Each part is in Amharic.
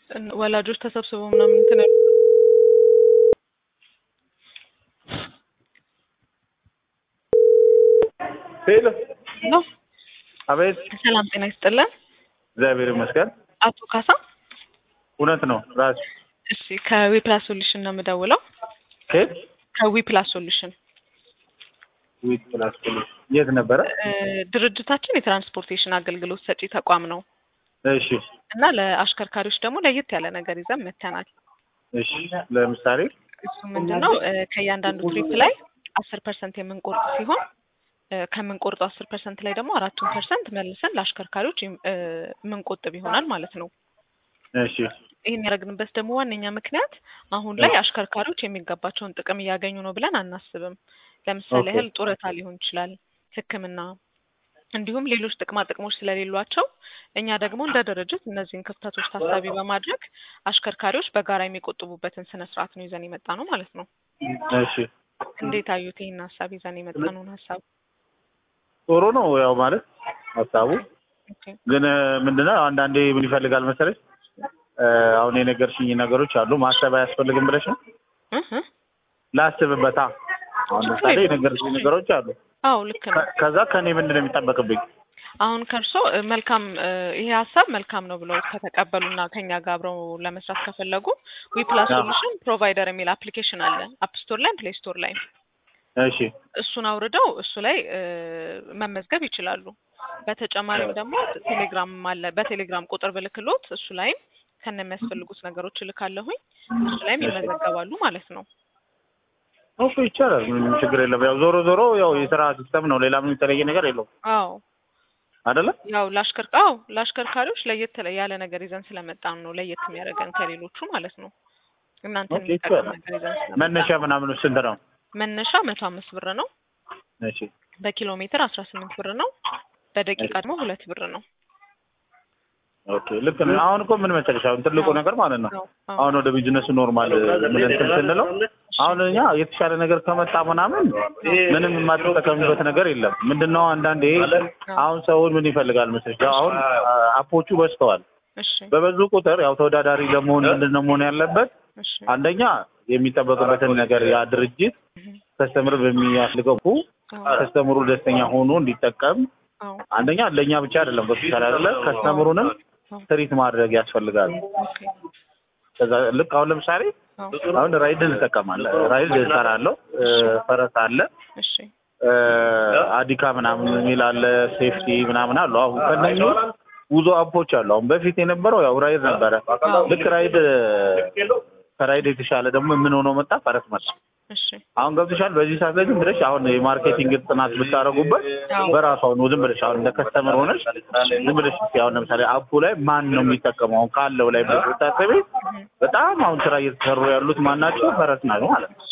ወላጆች ተሰብስበው ምናምን እንትን ሄሎ ነው። አቤት። ሰላም ጤና ይስጥልን። እግዚአብሔር ይመስገን። አቶ ካሳ እውነት ነው ራስ። እሺ ከዊፕላስ ሶሉሽን ነው የምደውለው። ከየት? ከዊፕላስ ሶሉሽን ዊፕላስ ሶሉሽን የት ነበረ? ድርጅታችን የትራንስፖርቴሽን አገልግሎት ሰጪ ተቋም ነው እሺ። እና ለአሽከርካሪዎች ደግሞ ለየት ያለ ነገር ይዘን መተናል። እሺ ለምሳሌ እሱ ምንድነው ከእያንዳንዱ ትሪፕ ላይ 10% የምንቆርጥ ሲሆን ከምንቆርጠው 10% ላይ ደግሞ 4% መልሰን ለአሽከርካሪዎች የምንቆጥብ ይሆናል ማለት ነው። እሺ። ይሄን ያደረግንበት ደግሞ ዋነኛ ምክንያት አሁን ላይ አሽከርካሪዎች የሚገባቸውን ጥቅም እያገኙ ነው ብለን አናስብም። ለምሳሌ ያህል ጡረታ ሊሆን ይችላል፣ ሕክምና እንዲሁም ሌሎች ጥቅማ ጥቅሞች ስለሌሏቸው እኛ ደግሞ እንደ ድርጅት እነዚህን ክፍተቶች ታሳቢ በማድረግ አሽከርካሪዎች በጋራ የሚቆጥቡበትን ስነ ስርዓት ነው ይዘን የመጣ ነው ማለት ነው። እሺ። እንዴት አዩት? ይሄን ሀሳብ ይዘን የመጣ ነው ሀሳብ ጥሩ ነው ያው ማለት ሀሳቡ ግን ምንድነው አንዳንዴ ምን ይፈልጋል መሰለሽ አሁን የነገርሽኝ ነገሮች አሉ ማሰብ አያስፈልግም ብለሽ ነው? ላስብበታ። አሁን ለምሳሌ የነገርሽኝ ነገሮች አሉ። አዎ ልክ ነው። ከዛ ከኔ ምንድነው የሚጠበቅብኝ? አሁን ከርሶ መልካም ይሄ ሀሳብ መልካም ነው ብለው ከተቀበሉና ከኛ ጋር አብረው ለመስራት ከፈለጉ ዊፕላስ ሶሉሽን ፕሮቫይደር የሚል አፕሊኬሽን አለ አፕ ስቶር ላይ ፕሌይ ስቶር ላይ። እሺ እሱን አውርደው እሱ ላይ መመዝገብ ይችላሉ። በተጨማሪም ደግሞ ቴሌግራም አለ። በቴሌግራም ቁጥር ብልክሎት እሱ ላይም ከነሚያስፈልጉት ነገሮች ልካለሁኝ እሱ ላይም ይመዘገባሉ ማለት ነው። ኦኬ ይቻላል። ምንም ችግር የለም። ያው ዞሮ ዞሮ ያው የሥራ ሲስተም ነው። ሌላ ምን የተለየ ነገር የለውም። አዎ አይደለ? ያው ለአሽከርካሪዎች ለየት ያለ ነገር ይዘን ስለመጣን ነው ለየት የሚያደርገን ከሌሎቹ ማለት ነው። እናንተን የሚጠቅም ነገር ይዘን ስለመጣን። መነሻ ምናምን ስንት ነው? መነሻ 105 ብር ነው። እሺ። በኪሎ ሜትር 18 ብር ነው። በደቂቃ ደግሞ 2 ብር ነው። ኦኬ ልክ ነው። አሁን እኮ ምን መሰለሽ አሁን ትልቁ ነገር ማለት ነው አሁን ወደ ቢዝነሱ ኖርማል ምን እንትን ስንለው አሁን እኛ የተሻለ ነገር ከመጣ ምናምን ምንም የማትጠቀምበት ነገር የለም። ምንድነው አንዳንዴ አሁን ሰውን ምን ይፈልጋል መሰለሽ አሁን አፖቹ በዝተዋል። እሺ በበዙ ቁጥር ያው ተወዳዳሪ ለመሆን ምንድነው መሆን ያለበት? አንደኛ የሚጠበቅበትን ነገር ያ ድርጅት ከስተምር በሚያስልገው ከስተምሩ ደስተኛ ሆኖ እንዲጠቀም አንደኛ ለኛ ብቻ አይደለም በፊት አይደለ ከስተምሩንም ትሪት ማድረግ ያስፈልጋል። ከዛ ልክ አሁን ለምሳሌ አሁን ራይድ እንጠቀማለን። ራይድ እሰራለሁ። ፈረስ አለ። እሺ አዲካ ምናምን የሚል አለ። ሴፍቲ ምናምን አለ። አሁን ከነኚህ ብዙ አፖች አሉ። አሁን በፊት የነበረው ያው ራይድ ነበረ። ልክ ራይድ ከራይድ የተሻለ ደግሞ ምን ሆኖ መጣ? ፈረስ መጣ። እሺ አሁን ገብተሻል። በዚህ ሰዓት ላይ ዝም ብለሽ አሁን የማርኬቲንግ ጥናት ብታረጉበት በራሱ ነው ዝም ብለሽ አሁን እንደ ከስተመር ሆነሽ ዝም ብለሽ አሁን ለምሳሌ አፑ ላይ ማን ነው የሚጠቀመው አሁን ካለው ላይ ብታስቢ በጣም አሁን ስራ እየተሰሩ ያሉት ማናቸው ፈረስ ናቸው ማለት ነው።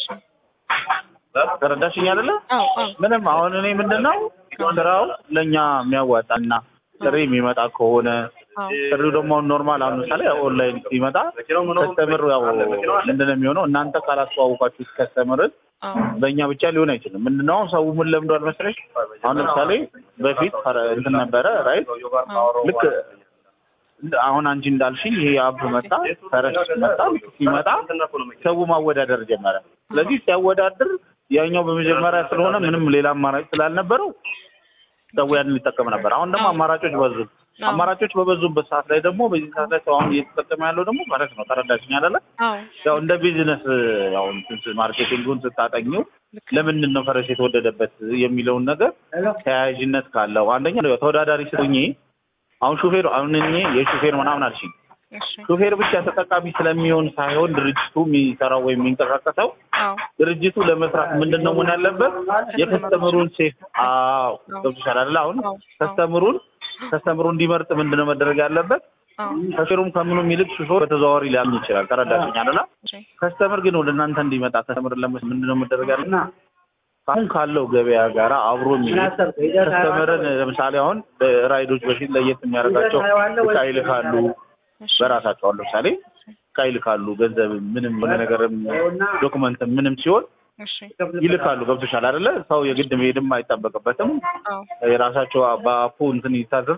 ተረዳሽኝ አይደለ? ምንም አሁን እኔ ምንድነው ስራው ለኛ የሚያዋጣና ጥሪ የሚመጣ ከሆነ ጥሪው ደግሞ ኖርማል አሁን ለምሳሌ ኦንላይን ሲመጣ ከስተመር ያው ምንድነው የሚሆነው እናንተ ካላስተዋወቃችሁ ከስተመርን በእኛ ብቻ ሊሆን አይችልም። ምንድነው ሰው ምን ለምዷል መሰለሽ አሁን ለምሳሌ በፊት እንትን ነበረ ራይት ልክ አሁን አንቺ እንዳልሽኝ ይሄ አፕ መጣ ፈረስ መጣ ሲመጣ ሰው ማወዳደር ጀመረ። ስለዚህ ሲያወዳድር ያኛው በመጀመሪያ ስለሆነ ምንም ሌላ አማራጭ ስላልነበረው ሰው ያንን ይጠቀም ነበር። አሁን ደግሞ አማራጮች በዙ። አማራጮች በበዙበት ሰዓት ላይ ደግሞ በዚህ ሰዓት ላይ ሰው አሁን እየተጠቀመ ያለው ደግሞ ፈረስ ነው። ተረዳሽኝ አይደለ? ያው እንደ ቢዝነስ ያው ማርኬቲንጉን ስታጠኚው ለምንድን ነው ፈረስ የተወደደበት የሚለውን ነገር ተያያዥነት ካለው አንደኛ ነው ተወዳዳሪ ስለኝ አሁን ሹፌር አሁን እኔ የሹፌር ምናምን አልሽኝ ሹፌር ብቻ ተጠቃሚ ስለሚሆን ሳይሆን ድርጅቱ የሚሰራው ወይም የሚንቀሳቀሰው ድርጅቱ ለመስራት ምንድነው ምን ያለበት የከስተመሩን ሴፍ ገብቶሻል አይደል? አሁን ከስተመሩ እንዲመርጥ ምንድነው መደረግ ያለበት? ከሹፌሩም ከምኑም ይልቅ ሹፌር በተዘዋዋሪ ሊያምን ይችላል። ተረዳሽኝ አይደል? ከስተመር ግን ወደ እናንተ እንዲመጣ ከስተመር ምንድነው መደረግ ያለበት? አሁን ካለው ገበያ ጋራ አብሮ የሚሄድ ከስተመርን ለምሳሌ አሁን ራይዶች በፊት ለየት የሚያደርጋቸው እቃ ይልካሉ በራሳቸው አሉ ለምሳሌ እቃ ይልካሉ ገንዘብ ምንም ነገርም ዶክመንት ምንም ሲሆን ይልካሉ። ገብቶሻል አይደለ? ሰው የግድ መሄድም አይጠበቅበትም። የራሳቸው በአፑ እንትን ይታዘዛል።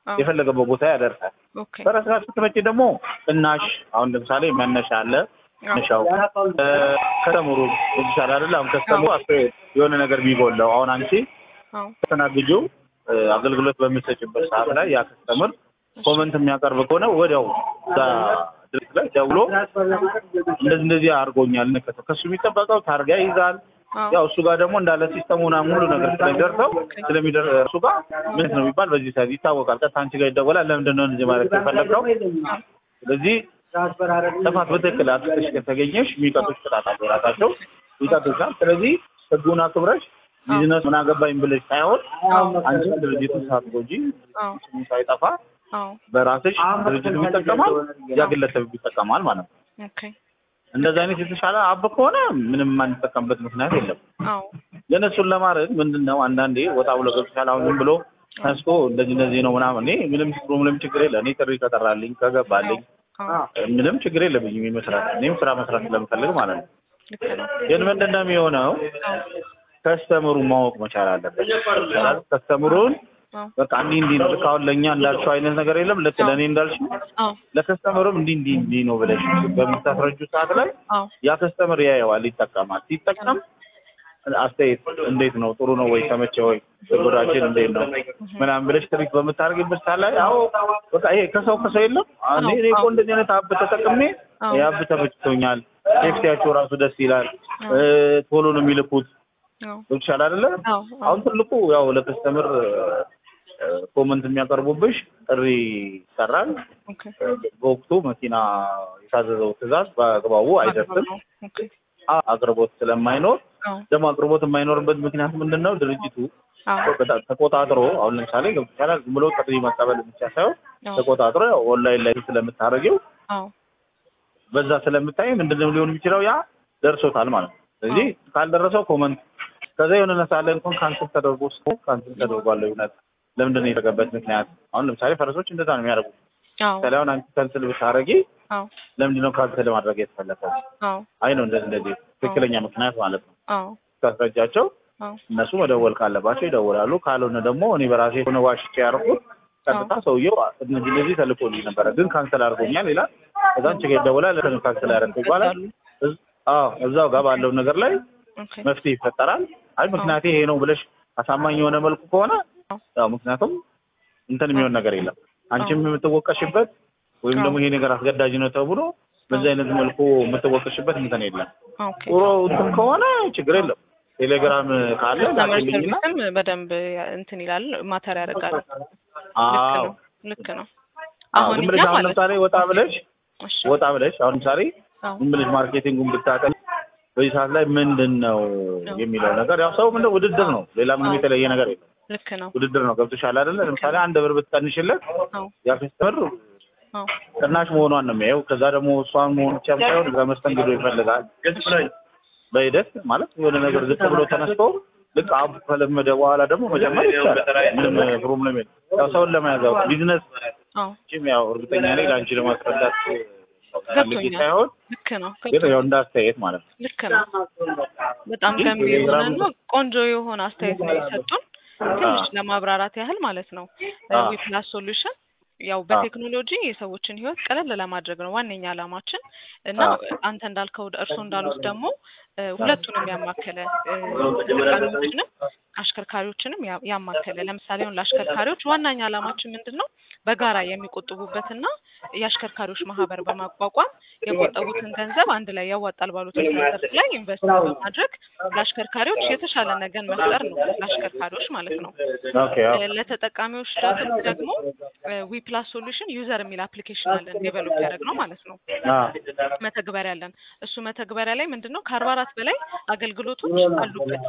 የፈለገበት ቦታ ያደርሳል። ኦኬ በራስ ጋር ስትመጪ ደግሞ እናሽ አሁን ለምሳሌ መነሻ አለ መነሻው ከተምሩ ይችላል አይደል? አሁን ከስተመሩ የሆነ ነገር ቢጎለው አሁን አንቺ ተናግጂው አገልግሎት በሚሰጭበት ሰዓት ላይ ያ ከስተመር ኮመንት የሚያቀርብ ከሆነ ወዲያው ድርጅት ላይ ደውሎ እንደዚህ አድርጎኛል ከሱ የሚጠበቀው ታርጋ ይዛል። ያው እሱ ጋር ደግሞ እንዳለ ሲስተሙና ሙሉ ነገር ስለሚደርሰው እሱ ጋር ምን ነው የሚባል በዚህ ሰዓት ይታወቃል። ቀጥታ አንቺ ጋር ይደወላል። ለምንድን ነው እንደዚህ ማለት የፈለግነው? ስለዚህ ጥፋት በትክክል አጥፍተሽ ከተገኘሽ የሚቀጡሽ ቅጣት አለ ራሳቸው ይቀጡሻል። ስለዚህ ህጉን አክብረሽ ቢዝነስ ምን አገባኝ ብለሽ ሳይሆን አንቺ ድርጅቱን ሳትጎጂ ሳይጠፋ በራስሽ ድርጅቱ ይጠቀማል፣ ያ ግለሰብ ይጠቀማል ማለት ነው። ኦኬ እንደዛ አይነት የተሻለ አብ ከሆነ ምንም የማንጠቀምበት ምክንያት የለም። ግን እሱን ለማድረግ ምንድነው አንዳንዴ ወጣ ብሎ ገብቻል አሁን ዝም ብሎ ተስቆ እንደዚህ ነው ምናምን እኔ ምንም ችግር የለም። እኔ ጥሪ ከጠራልኝ ከገባልኝ ምንም ችግር የለብኝም መስራት። እኔም ስራ መስራት ስለምፈልግ ማለት ነው። ግን ምንድነው የሚሆነው ከስተመሩ ማወቅ መቻል አለበት። ከስተመሩን በቃ እንዲህ ነው ልክ አሁን ለእኛ እንዳልሽው አይነት ነገር የለም። ልክ ለእኔ እንዳልሽው ለከስተመሩም እንዲህ ነው ብለሽ በምታስረጁ ሰዓት ላይ ያ ከስተመር ያየዋል፣ ይጠቀማል። ሲጠቀም አስተያየት እንዴት ነው ጥሩ ነው ወይ ተመቸ ወይ ጉዳችን እንዴት ነው ምናምን ብለሽ ትሪት በምታደርጊበት ሰዓት ላይ አዎ በቃ ይሄ ከሰው የለም እኔ እኮ እንደዚህ አይነት አብ ተጠቅሜ ያብ ተመችቶኛል፣ ሴፍቲያቸው ራሱ ደስ ይላል፣ ቶሎ ነው የሚልኩት ይችላል አይደለ? አሁን ትልቁ ያው ለከስተመር ኮመንት የሚያቀርቡብሽ ጥሪ ይሰራል። በወቅቱ መኪና የታዘዘው ትዕዛዝ በአግባቡ አይደርስም። አቅርቦት ስለማይኖር ደግሞ አቅርቦት የማይኖርበት ምክንያት ምንድነው? ድርጅቱ ተቆጣጥሮ አሁን ለምሳሌ ገብቻላ ዝም ብሎ ጥሪ መቀበል ብቻ ሳይሆን ተቆጣጥሮ ኦንላይን ላይ ስለምታረጊው በዛ ስለምታይ ምንድነው ሊሆን የሚችለው ያ ደርሶታል ማለት ነው። ስለዚህ ካልደረሰው ኮመንት ከዛ የሆነ ነሳለ እንኳን ካንሰል ተደርጓል ይሆናል። ለምንድነው የተገበት ምክንያት? አሁን ለምሳሌ ፈረሶች እንደዛ ነው የሚያደርጉት። ሰላውን አንቺ ካንሰል ብታረጊ ለምንድነው ካንሰል ማድረግ የተፈለገው? አይ ነው እንደዚህ ትክክለኛ ምክንያት ማለት ነው። ታስረጃቸው እነሱ መደወል ካለባቸው ይደውላሉ። ካልሆነ ደግሞ እኔ በራሴ ሆነ ዋሽቼ ያርኩት ቀጥታ ሰውየው እንደዚህ ተልኮልኝ ነበር ግን ካንሰል አድርጎኛል ይላል። ከዛ አንቺ ጋር ይደውላል ለምን ካንሰል ያደረኩ ይባላል። እዛው ጋር ባለው ነገር ላይ መፍትሄ ይፈጠራል። አይ ምክንያት ይሄ ነው ብለሽ አሳማኝ የሆነ መልኩ ከሆነ ያው ምክንያቱም እንትን የሚሆን ነገር የለም። አንቺም የምትወቀሽበት ወይም ደግሞ ይሄ ነገር አስገዳጅ ነው ተብሎ በዛ አይነት መልኩ የምትወቀሽበት እንትን የለም። ጥሩ እንትን ከሆነ ችግር የለም። ቴሌግራም ካለ ላኪልኝና በደንብ እንትን ይላል ማተር ያደርጋል። ልክ ነው። አሁን ለምሳሌ ወጣ ብለሽ አሁን ለምሳሌ ምን ብለሽ ማርኬቲንጉን ብታቀል በዚህ ሰዓት ላይ ምንድነው የሚለው ነገር ያው ሰው ምንድነው ውድድር ነው። ሌላ ምንም የተለየ ነገር የለም። ልክ ነው። ውድድር ነው። ገብቶሻል አይደለ? ለምሳሌ አንድ ብር ብትቀንሽለት ያ ከስተመር ቅናሽ መሆኗን ነው የሚያየው። ከዛ ደግሞ እሷን መሆን ብቻ ሳይሆን በመስተንግዶ ይፈልጋል። በሂደት ማለት የሆነ ነገር ዝቅ ብሎ ተነስቶ ልክ አብ ከለመደ በኋላ ደግሞ መጀመር ይቻላል። ምንም ፕሮብሌም የለም። ያው ሰውን ለማያዛው ቢዝነስ ያው እርግጠኛ ነኝ ለአንቺ ለማስረዳት ሳይሆን ልክ ነው። ግን ያው እንዳስተያየት ማለት ነው። ልክ ነው። በጣም ገንቢ የሆነና ቆንጆ የሆነ አስተያየት ነው የሰጡን። ትንሽ ለማብራራት ያህል ማለት ነው ዊፕላስ ሶሉሽን ያው በቴክኖሎጂ የሰዎችን ህይወት ቀለል ለማድረግ ነው ዋነኛ ዓላማችን እና አንተ እንዳልከው እርሱ እንዳሉት ደግሞ ሁለቱንም ያማከለ ተጠቃሚዎችንም አሽከርካሪዎችንም ያማከለ ለምሳሌ አሁን ለአሽከርካሪዎች ዋናኛ ዓላማችን ምንድነው በጋራ የሚቆጥቡበትና የአሽከርካሪዎች ማህበር በማቋቋም የቆጠቡትን ገንዘብ አንድ ላይ ያዋጣል ባሉት ገንዘብ ላይ ኢንቨስት በማድረግ ለአሽከርካሪዎች የተሻለ ነገር መፍጠር ነው ለአሽከርካሪዎች ማለት ነው። ለተጠቃሚዎች ደግሞ ዊፕላስ ሶሉሽን ዩዘር የሚል አፕሊኬሽን አለን ዴቨሎፕ ያደረግነው ማለት ነው። መተግበሪያ አለን። እሱ መተግበሪያ ላይ ምንድነው ከ44 በላይ አገልግሎቶች አሉበት።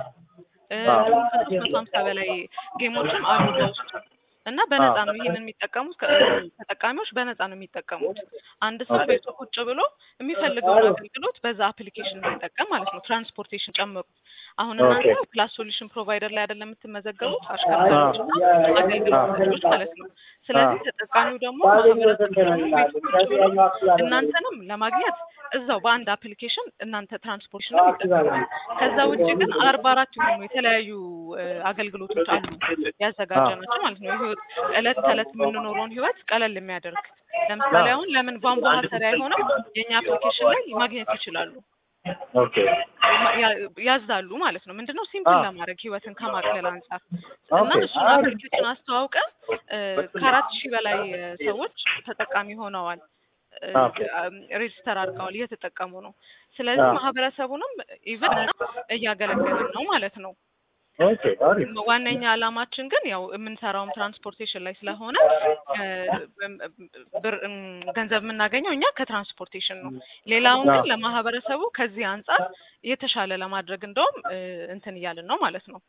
350 በላይ ጌሞችም አሉ በውስጡ እና በነፃ ነው ይሄንን የሚጠቀሙት ተጠቃሚዎች በነፃ ነው የሚጠቀሙት። አንድ ሰው ቤቱ ቁጭ ብሎ የሚፈልገው አገልግሎት በዛ አፕሊኬሽን የሚጠቀም ማለት ነው ትራንስፖርቴሽን ጨምሮ። አሁን እናንተ ፕላስ ሶሉሽን ፕሮቫይደር ላይ አይደለም የምትመዘገቡት አሽከርካሪዎችና አገልግሎቶች ማለት ነው። ስለዚህ ተጠቃሚው ደግሞ እናንተንም ለማግኘት እዛው በአንድ አፕሊኬሽን እናንተ ትራንስፖርቴሽን ነው ይጠቀማል። ከዛ ውጪ ግን 44 የሆኑ የተለያዩ አገልግሎቶች አሉ ያዘጋጀናቸው ማለት ነው። ህይወት እለት ተዕለት የምንኖረውን ህይወት ቀለል የሚያደርግ ለምሳሌ አሁን ለምን ቧንቧ ሰሪያ የሆነው የኛ አፕሊኬሽን ላይ ማግኘት ይችላሉ። ኦኬ ያዛሉ ማለት ነው። ምንድነው ሲምፕል ለማድረግ ህይወትን ከማቅለል አንፃር እና እሱን አፕሊኬሽን አስተዋውቀ ከ4000 በላይ ሰዎች ተጠቃሚ ሆነዋል። ሬጅስተር አድርገዋል እየተጠቀሙ ነው። ስለዚህ ማህበረሰቡንም ኢቭን እያገለገልን ነው ማለት ነው። ኦኬ አሪፍ። ዋነኛ ዓላማችን ግን ያው የምንሰራውም ትራንስፖርቴሽን ላይ ስለሆነ ገንዘብ የምናገኘው እኛ ከትራንስፖርቴሽን ነው። ሌላውን ግን ለማህበረሰቡ ከዚህ አንፃር የተሻለ ለማድረግ እንደውም እንትን እያልን ነው ማለት ነው።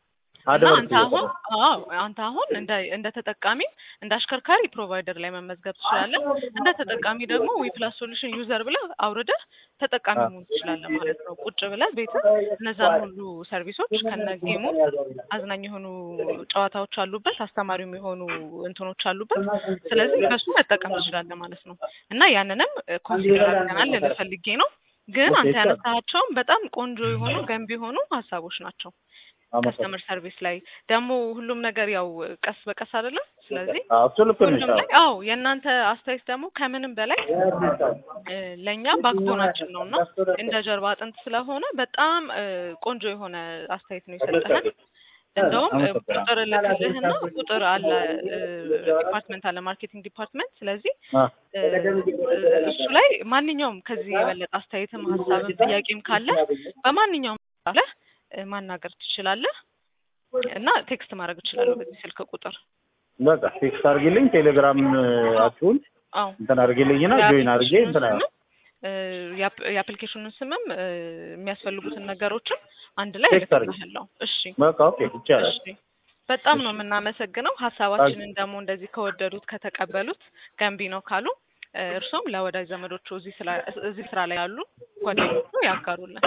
አንተ አሁን እንደ ተጠቃሚ እንደ አሽከርካሪ ፕሮቫይደር ላይ መመዝገብ ትችላለህ። እንደ ተጠቃሚ ደግሞ ዊፕላስ ሶሉሽን ዩዘር ብለህ አውርደህ ተጠቃሚ መሆን ትችላለህ ማለት ነው። ቁጭ ብለህ ቤት እነዛን ሁሉ ሰርቪሶች ከነጌሙ አዝናኝ የሆኑ ጨዋታዎች አሉበት፣ አስተማሪም የሆኑ እንትኖች አሉበት። ስለዚህ በሱ መጠቀም ትችላለህ ማለት ነው። እና ያንንም ኮንሲደር አድርገናል ልፈልጌ ነው። ግን አንተ ያነሳቸውም በጣም ቆንጆ የሆኑ ገንቢ የሆኑ ሀሳቦች ናቸው። ከስተመር ሰርቪስ ላይ ደግሞ ሁሉም ነገር ያው ቀስ በቀስ አይደለም። ስለዚህ ሁሉም ላይ የእናንተ አስተያየት ደግሞ ከምንም በላይ ለኛ ባክቦናችን ነውና እንደ ጀርባ አጥንት ስለሆነ በጣም ቆንጆ የሆነ አስተያየት ነው የሰጠኸን። እንደውም ቁጥር ልክልህና ቁጥር አለ ዲፓርትመንት አለ ማርኬቲንግ ዲፓርትመንት። ስለዚህ እሱ ላይ ማንኛውም ከዚህ የበለጠ አስተያየትም ሀሳብም ጥያቄም ካለ በማንኛውም አለ ማናገር ትችላለህ እና ቴክስት ማድረግ እችላለሁ በዚህ ስልክ ቁጥር። በቃ ቴክስት አድርጊልኝ ቴሌግራም አቱን እንትን አድርጊልኝና ጆይን አድርጌ እንትን የአፕሊኬሽኑን ስምም የሚያስፈልጉትን ነገሮችን አንድ ላይ ልከታለሁ። እሺ በቃ ኦኬ ይቻላል። እሺ በጣም ነው የምናመሰግነው። ሀሳባችንን ደግሞ እንደዚህ ከወደዱት ከተቀበሉት ገንቢ ነው ካሉ እርሶም ለወዳጅ ዘመዶቹ እዚህ ስራ ላይ ያሉ ጓደኞቹ ያጋሩልን።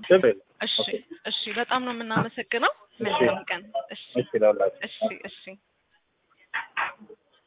እሺ በጣም ነው የምናመሰግነው። መልካም ቀን። እሺ እሺ